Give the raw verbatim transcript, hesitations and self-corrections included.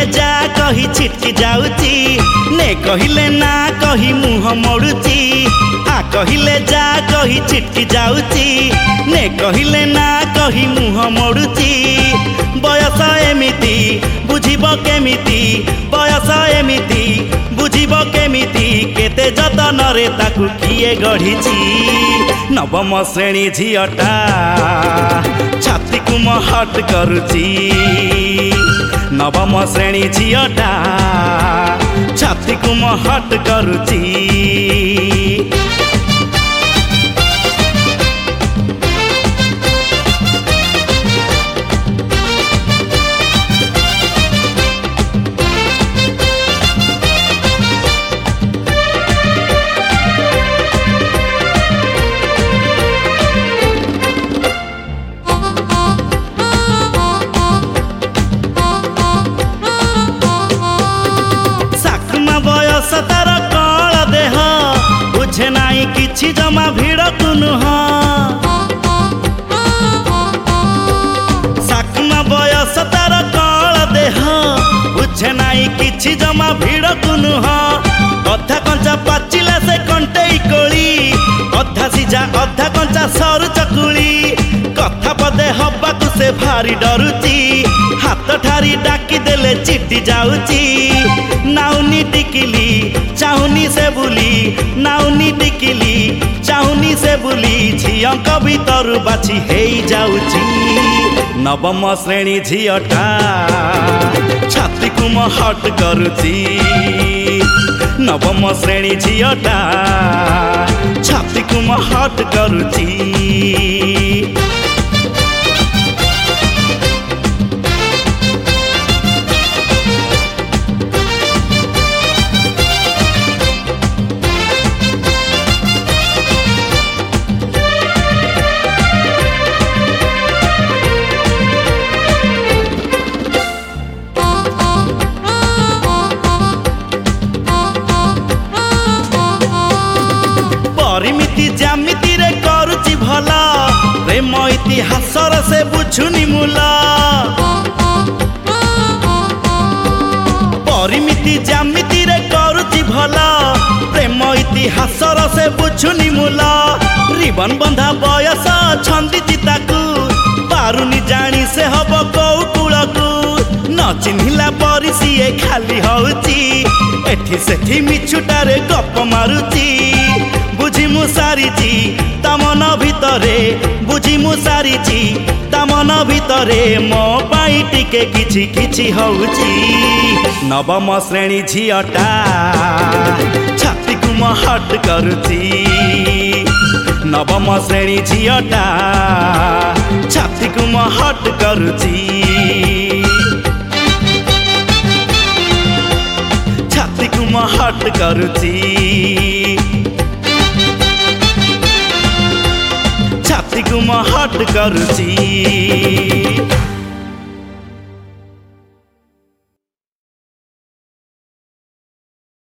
कहिले जा कही छिटकी जाउची ने कहिले ना कही मुह मोड़ुची आ कहिले जा कही छिटकी जाउची ने कहिले ना कही मुह मोड़ुची बयस एमिति बुझिब केमिति बयस एमिति बुझिब केमिति केते जतन रे ताकू किए गढ़ीची नवम श्रेणी झियटा छाती को महट करुची नवम श्रेणी झियटा छाती को महट करुची तार कल देह बुझे नाई किछि जमा भिड़ को नुह साकमा बयस तार कल देह बुझे नाई किछि जमा भिड़ को नुह अधा कंचा पाचिला से कंटेई कोली अधा सिझा अधा कंचा सरू चकुली कथा पदे हबाकू से भारी डरुची हाथ ठारी डाकी देले चिटी जाउची नाउनी टिकिली चाहुनी से बुली नाउनी टिकिली चाहुनी से बुली झियंक भीतर बाछी हेई जाउची नवम श्रेणी झियटा छाती को महट करुची नवम श्रेणी झियटा छाती को महट करुची परिमिति जामिति रे करुची भला प्रेम इतिहास से बुझुनी मूला परिमिति जामिति रे करुची भला प्रेम इतिहास से बुझुनी मूला रिबन बंधा बयस छंदी ताकू पारुनी जानी से हब कौ कूलकू न चिन्हिला परी सीए खाली हउची एठी सेठी मिछुटारे गप मारुची बुझी मु सारिची तमन भितरे बुझी मु सारिची तमन भितरे मो पाई टिके किछि किछि हउची नवम श्रेणी झियटा छाती को महट करुची नवम श्रेणी झियटा छाती को महट करुची छाती को महट करुची छाती को महट करुची।